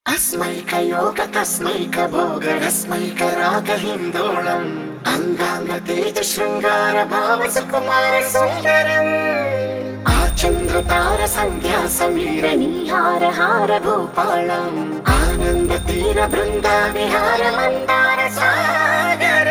अस्मैकयोग तस्मैक भोग रस्मैक राग हिन्दोळम् अंगांग तेज शृंगार भाव सुकुमार सुंदरम् आचंद्र तार संध्या समीर नीहार हार भूपालम् आनंद तीर बृंदा विहार मंदार सागर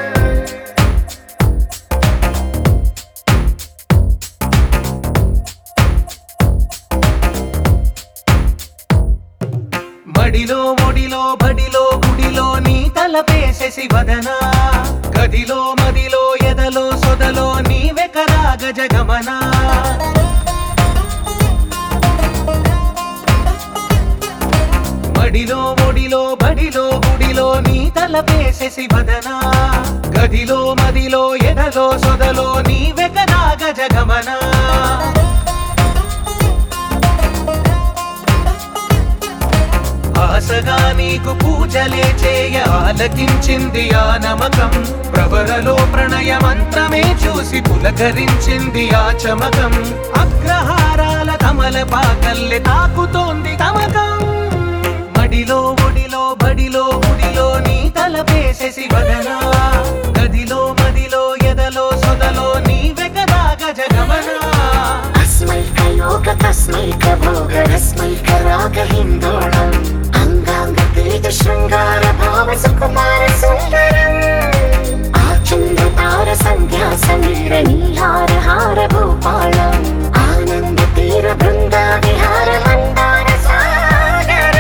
మడిలో ఒడిలో బడిలో గుడిలో నీ తలపేసేసి వదనా గదిలో మదిలో ఎదలో సొదలో నీవే కదా గజగమనా మడిలో ఒడిలో బడిలో గుడిలో నీ తలపేసేసి వదనా గదిలో మదిలో ఎదలో సొదలో నీవే కదా గజగమనా ఆశగా నీకు పూజలే చేయ ఆలకించింది ఆ నమకం ప్రవరలో ప్రణయ మంత్రమే చూసి పులకరించింది ఆ చమకం అగ్రహారాల కమల పాకల్లె తాకుతోంది తమకం మడిలో ఒడిలో బడిలో గుడిలో నీ తలపేసేసి వదనా గదిలో మదిలో ఎదలో సొదలో నీవే కదా గజగమనా अस्मैक योग तस्मैक भोग रस्मैक राग हिन्दोळम् अंगांग तेज शृंगार भाव सुकुमार सुंदरम् आचंद्र तार संध्या समीर नीहार हार भूपालम् आनंद तीर बृंदा विहार मंदार सागर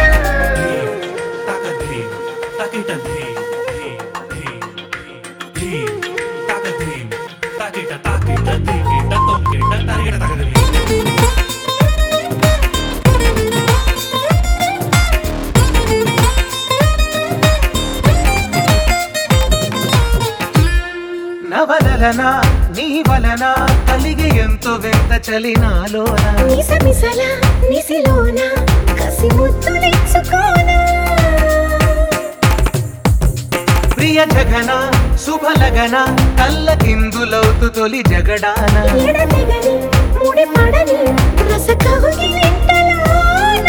నవలనా నీ వలన కలిగి ఎంతో వింత చలినాలోన నిసమిసల నిసిలోన కసి ముద్దులిచ్చుకోన ప్రియ జగన శుభలగన కళ్ళకిందులవుతు తొలి జగడాన ఎడతెగని ముడి పడని రస కౌగిలింతలోన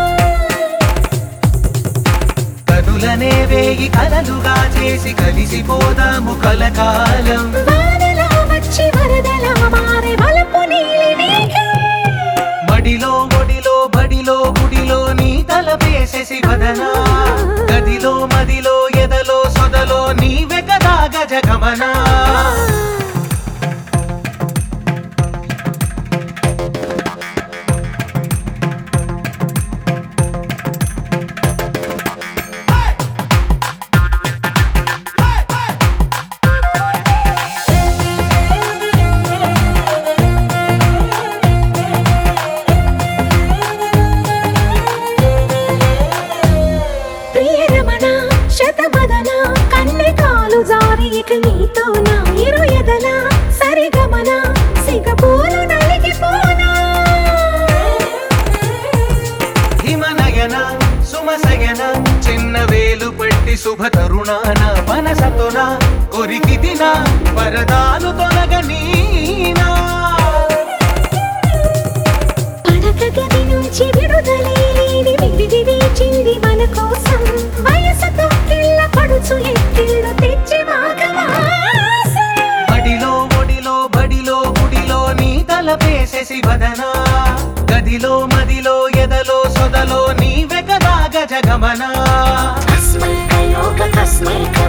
కనులనే వేయి కలలుగా చేసి కలిసిపోదాము కలకాలం వానలా వచ్చి వరదలా మారే వలపు నీలి మేఘం మడిలో ఒడిలో బడిలో గుడిలో నీ తలపేసేసి వదనా గదిలో మదిలో ఎదలో సొదలో నీవే కదా గజగమనా ప్రియరమణ శతమదన కన్నె కాలు జారి ఇక నీతో నా ఇరు ఎదల సరిగమన సిగపోలు నలిగిపోనా హిమనయన సుమసయన చిన్న వేలు పట్టి శుభ తరుణాన మనసతోన కొరికి దిన వరదాలు తొలగనీనా పడక గది నుంచి విడుదలే లేని విడిది వేచింది మన కోసం వయసుతో కిళ్ళ పడుచు ఎత్తిళ్ళు తెచ్చి మాఘమాసం మడిలో ఒడిలో బడిలో గుడిలో నీ తలపేసేసి వదనా గదిలో మదిలో ఎదలో సొదలో నీవే కదా గజగమనా अस्मैक योग तस्मैक